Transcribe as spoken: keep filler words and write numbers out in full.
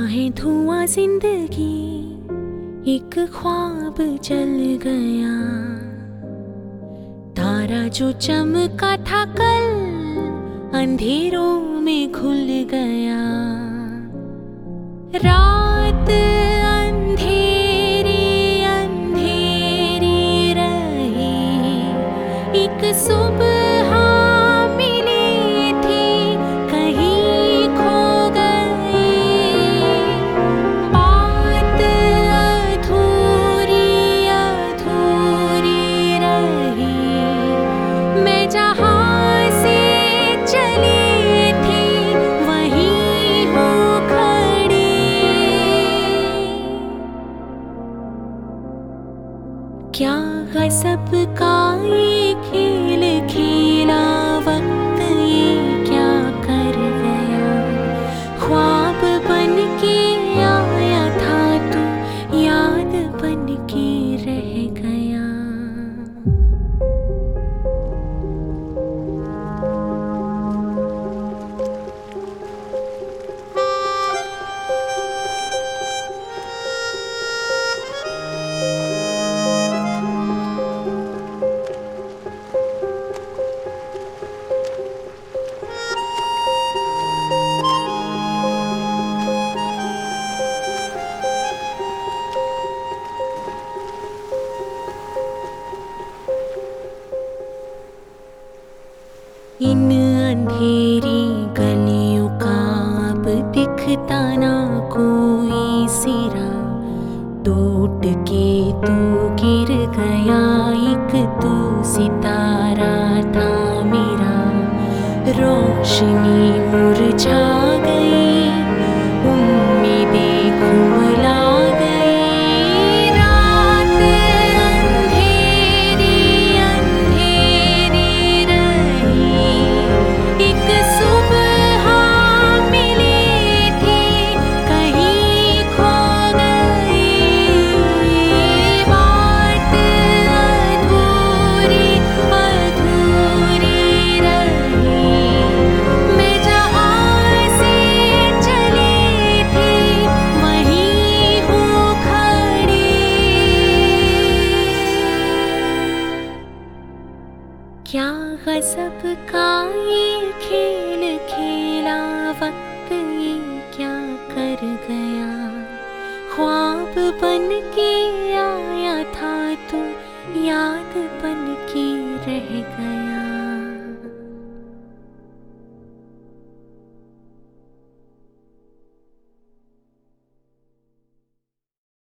है धुआं जिंदगी, एक ख्वाब जल गया। तारा जो चमका था कल, अंधेरों में घुल गया। रात अंधेरी अंधेरी रही, एक सुबह मिली थी, कहीं खो गई। बात अधूरी अधूरी रही, मैं जहाँ से चली थी वहीं हूँ खड़ी। क्या गज़ब का ये खेल खेला वक्त, ये क्या कर गया। ख्वाब बन के आया था तू, याद बन के रह गया। इन अंधेरी गलियों का अब दिखता ना कोई सिरा। टूट के तू गिर गया, एक तू सितारा था मेरा। रोशनी मुरझा गई, उम्मीदें खुमला गई। रात अंधेरी अंधेरी रही, एक सुबह मिली थी, कहीं खो गई। बात अधूरी अधूरी रही, मैं जहाँ से चली थी वहीं हूँ खड़ी। क्या गज़ब का ये खेल खेला वक्त, ये क्या कर गया। ख्वाब बन के आया था तू, याद बन के रह गया।